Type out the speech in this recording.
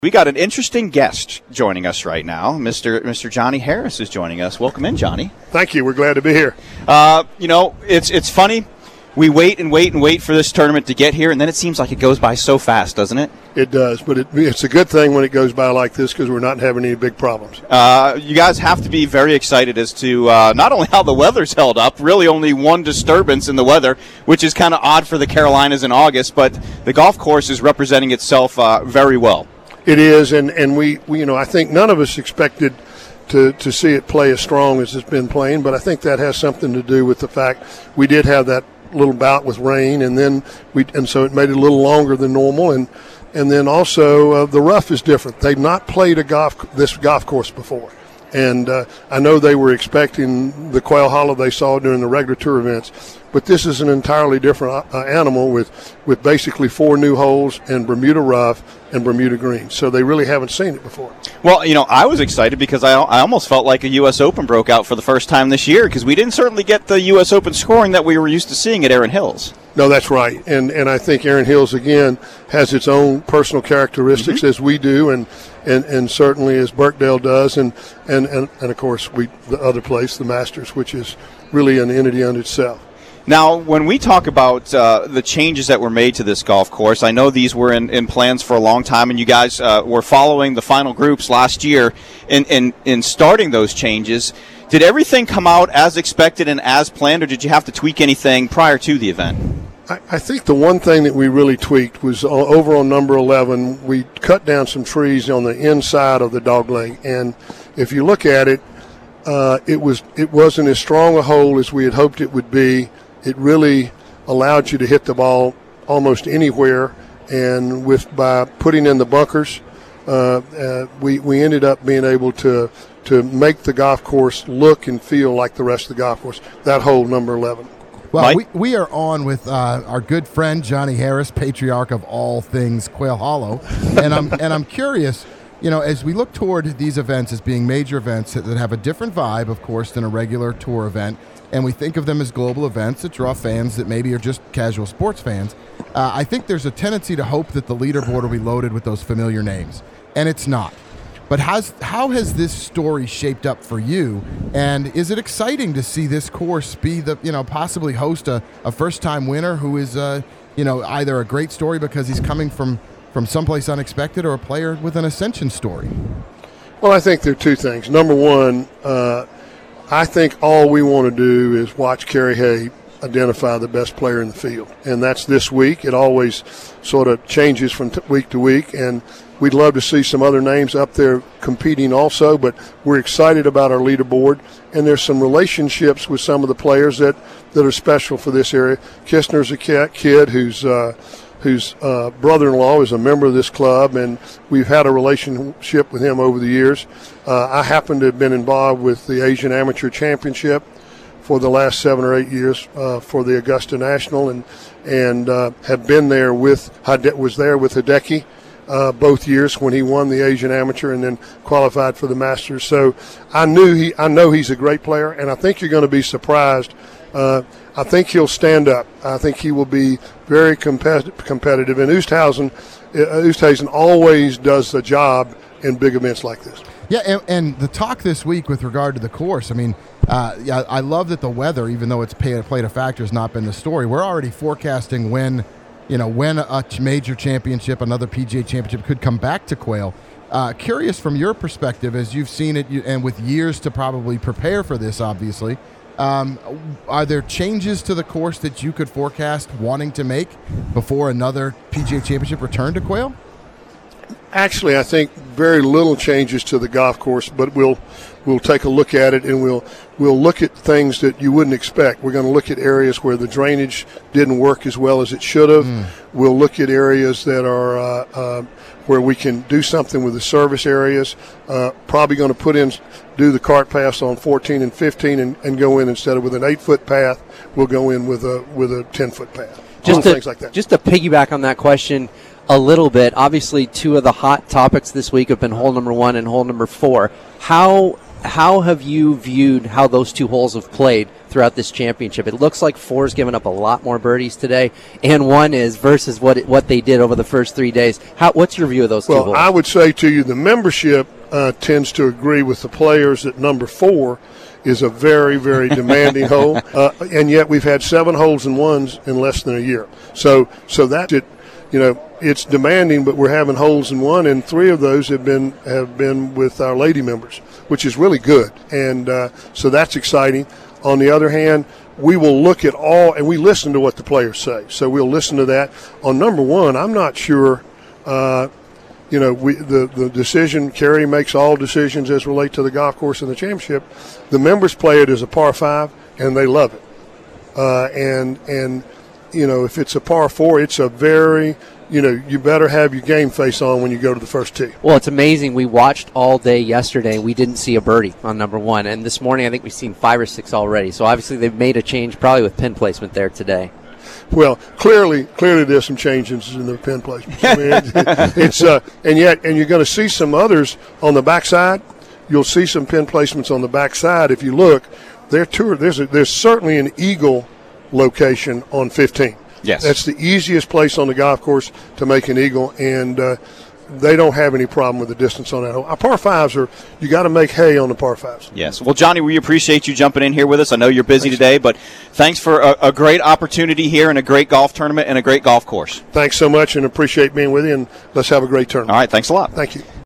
We got an interesting guest joining us right now. Mr. Johnny Harris is joining us. Welcome in, Johnny. Thank you. We're glad to be here. It's funny. We wait for this tournament to get here, and then it seems like it goes by so fast, doesn't it? It does, but it's a good thing when it goes by like this because we're not having any big problems. You guys have to be very excited as to not only how the weather's held up, really only one disturbance in the weather, which is kind of odd for the Carolinas in August, but the golf course is representing itself very well. It is, and we I think none of us expected to see it play as strong as it's been playing, but I think that has something to do with the fact we did have that little bout with rain, and so it made it a little longer than normal, and then also the rough is different. They've not played this golf course before, and I know they were expecting the Quail Hollow they saw during the regular tour events, but this is an entirely different animal with basically 4 new holes and Bermuda rough and Bermuda green. So they really haven't seen it before. Well, I was excited because I almost felt like a U.S. Open broke out for the first time this year because we didn't certainly get the U.S. Open scoring that we were used to seeing at Erin Hills. No, that's right. And I think Erin Hills, again, has its own personal characteristics as we do and certainly as Birkdale does. And of course, the other place, the Masters, which is really an entity unto itself. Now, when we talk about the changes that were made to this golf course, I know these were in plans for a long time, and you guys were following the final groups last year in starting those changes. Did everything come out as expected and as planned, or did you have to tweak anything prior to the event? I think the one thing that we really tweaked was over on number 11, we cut down some trees on the inside of the dogleg, and if you look at it, it wasn't as strong a hole as we had hoped it would be. It really allowed you to hit the ball almost anywhere, and by putting in the bunkers, we ended up being able to make the golf course look and feel like the rest of the golf course. That hole, number 11. Well, we are on with our good friend Johnny Harris, patriarch of all things Quail Hollow, and I'm curious. As we look toward these events as being major events that have a different vibe, of course, than a regular tour event, and we think of them as global events that draw fans that maybe are just casual sports fans, I think there's a tendency to hope that the leaderboard will be loaded with those familiar names, and it's not. But how has this story shaped up for you, and is it exciting to see this course be possibly host a first-time winner who is either a great story because he's coming from someplace unexpected or a player with an ascension story? Well, I think there are two things. Number one, I think all we want to do is watch Kerry Hay identify the best player in the field, and that's this week. It always sort of changes from week to week, and we'd love to see some other names up there competing also, but we're excited about our leaderboard, and there's some relationships with some of the players that are special for this area. Kistner's a kid whose brother-in-law is a member of this club, and we've had a relationship with him over the years. I happen to have been involved with the Asian Amateur Championship for the last 7 or 8 years for the Augusta National, and have been there was there with Hideki both years when he won the Asian Amateur and then qualified for the Masters. So I know he's a great player, and I think you're going to be surprised. I think he'll stand up. I think he will be very competitive. And Oosthuizen always does the job in big events like this. Yeah, and the talk this week with regard to the course, I love that the weather, even though it's played a factor, has not been the story. We're already forecasting when a major championship, another PGA championship, could come back to Quail. Curious from your perspective, as you've seen it, and with years to probably prepare for this, obviously, are there changes to the course that you could forecast wanting to make before another PGA Championship return to Quail? Actually, I think very little changes to the golf course, but we'll take a look at it, and we'll look at things that you wouldn't expect. We're going to look at areas where the drainage didn't work as well as it should have. We'll look at areas that are where we can do something with the service areas. Probably going to do the cart paths on 14 and 15 and go in instead of with an 8-foot path. We'll go in with a 10-foot path. Things like that. Just to piggyback on that question a little bit, obviously 2 of the hot topics this week have been hole number 1 and hole number 4. How have you viewed how those 2 holes have played throughout this championship. It looks like 4's given up a lot more birdies today, and 1 is versus what they did over the first 3 days. What's your view of those two holes? Well, I would say to you the membership tends to agree with the players that number 4 is a very, very demanding hole, and yet we've had 7 holes and ones in less than a year. So that's it. You know, it's demanding, but we're having holes in one, and 3 of those have been with our lady members, which is really good, and so that's exciting. On the other hand, we will look at all, and we listen to what the players say. So we'll listen to that. On number 1, I'm not sure. The decision, Kerry makes all decisions as relate to the golf course and the championship. The members play it as a par 5, and they love it. And if it's a par 4, it's a very, you better have your game face on when you go to the first tee. Well, it's amazing. We watched all day yesterday. We didn't see a birdie on number 1. And this morning, I think we've seen 5 or 6 already. So obviously they've made a change probably with pin placement there today. Well, clearly, there's some changes in the pin placement. I mean, and you're going to see some others on the backside. You'll see some pin placements on the backside. If you look, there's certainly an eagle location on 15. Yes, that's the easiest place on the golf course to make an eagle, and they don't have any problem with the distance on that hole. Our par 5s you got to make hay on the par 5s. Yes. Well, Johnny, we appreciate you jumping in here with us. I know you're busy today, but thanks for a great opportunity here and a great golf tournament and a great golf course. Thanks so much, and appreciate being with you, and let's have a great tournament. All right. Thanks a lot. Thank you.